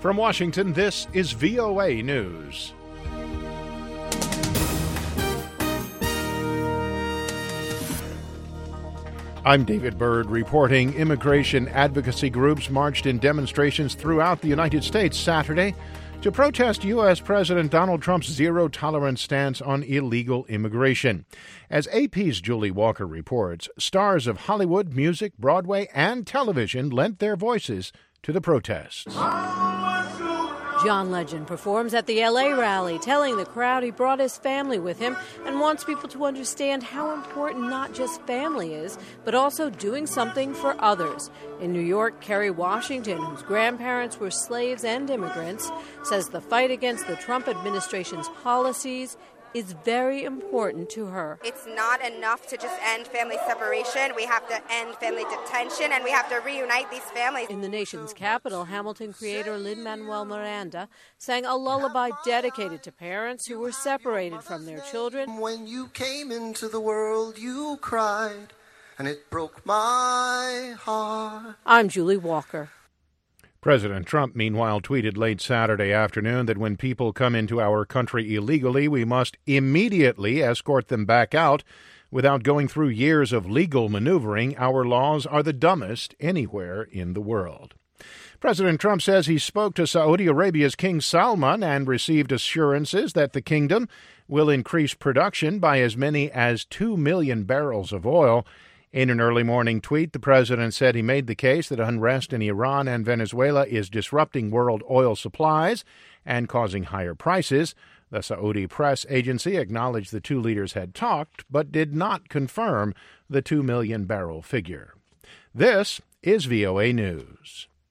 From Washington, this is VOA News. I'm David Byrd reporting. Immigration advocacy groups marched in demonstrations throughout the United States Saturday to protest U.S. President Donald Trump's zero-tolerance stance on illegal immigration. As AP's Julie Walker reports, stars of Hollywood, music, Broadway, and television lent their voices to the protests. John Legend performs at the L.A. rally, telling the crowd he brought his family with him and wants people to understand how important not just family is, but also doing something for others. In New York, Kerry Washington, whose grandparents were slaves and immigrants, says the fight against the Trump administration's policies is very important to her. It's not enough to just end family separation. We have to end family detention, and we have to reunite these families. In the nation's capital, Hamilton creator Lin-Manuel Miranda sang a lullaby dedicated to parents who were separated from their children. When you came into the world, you cried, and it broke my heart. I'm Julie Walker. President Trump, meanwhile, tweeted late Saturday afternoon that when people come into our country illegally, we must immediately escort them back out without going through years of legal maneuvering. Our laws are the dumbest anywhere in the world. President Trump says he spoke to Saudi Arabia's King Salman and received assurances that the kingdom will increase production by as many as 2 million barrels of oil. In an early morning tweet, the president said he made the case that unrest in Iran and Venezuela is disrupting world oil supplies and causing higher prices. The Saudi press agency acknowledged the two leaders had talked, but did not confirm the 2 million barrel figure. This is VOA News.